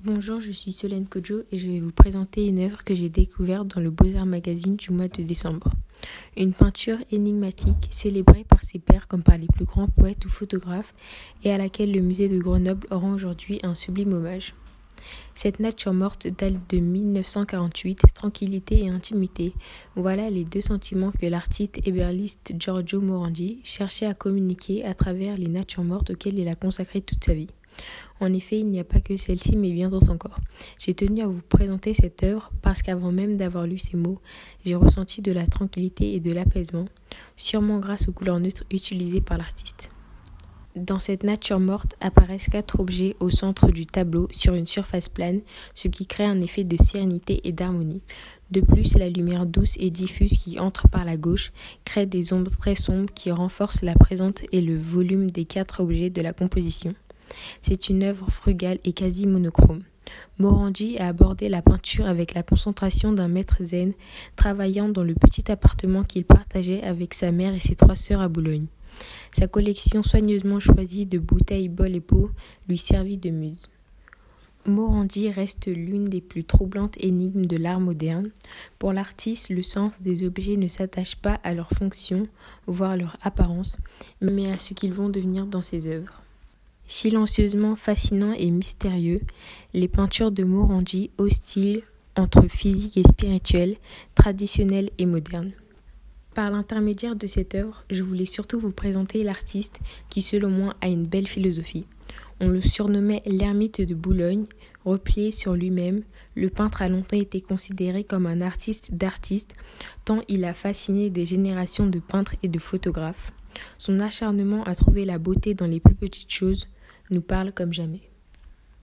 Bonjour, je suis Solène Kodjo et je vais vous présenter une œuvre que j'ai découverte dans le Beaux-Arts Magazine du mois de décembre. Une peinture énigmatique, célébrée par ses pairs comme par les plus grands poètes ou photographes et à laquelle le musée de Grenoble rend aujourd'hui un sublime hommage. Cette nature morte date de 1948, tranquillité et intimité. Voilà les deux sentiments que l'artiste ébéniste Giorgio Morandi cherchait à communiquer à travers les natures mortes auxquelles il a consacré toute sa vie. En effet, il n'y a pas que celle-ci, mais bien d'autres encore. J'ai tenu à vous présenter cette œuvre parce qu'avant même d'avoir lu ces mots, j'ai ressenti de la tranquillité et de l'apaisement, sûrement grâce aux couleurs neutres utilisées par l'artiste. Dans cette nature morte apparaissent 4 objets au centre du tableau sur une surface plane, ce qui crée un effet de sérénité et d'harmonie. De plus, la lumière douce et diffuse qui entre par la gauche crée des ombres très sombres qui renforcent la présence et le volume des 4 objets de la composition. C'est une œuvre frugale et quasi monochrome. Morandi a abordé la peinture avec la concentration d'un maître zen, travaillant dans le petit appartement qu'il partageait avec sa mère et ses 3 sœurs à Boulogne. Sa collection soigneusement choisie de bouteilles, bols et pots lui servit de muse. Morandi reste l'une des plus troublantes énigmes de l'art moderne. Pour l'artiste, le sens des objets ne s'attache pas à leur fonction, voire leur apparence, mais à ce qu'ils vont devenir dans ses œuvres. Silencieusement fascinant et mystérieux, les peintures de Morandi oscillent entre physique et spirituel, traditionnel et moderne. Par l'intermédiaire de cette œuvre, je voulais surtout vous présenter l'artiste qui, selon moi, a une belle philosophie. On le surnommait l'ermite de Boulogne. Replié sur lui-même, le peintre a longtemps été considéré comme un artiste d'artistes, tant il a fasciné des générations de peintres et de photographes. Son acharnement à trouver la beauté dans les plus petites choses nous parle comme jamais.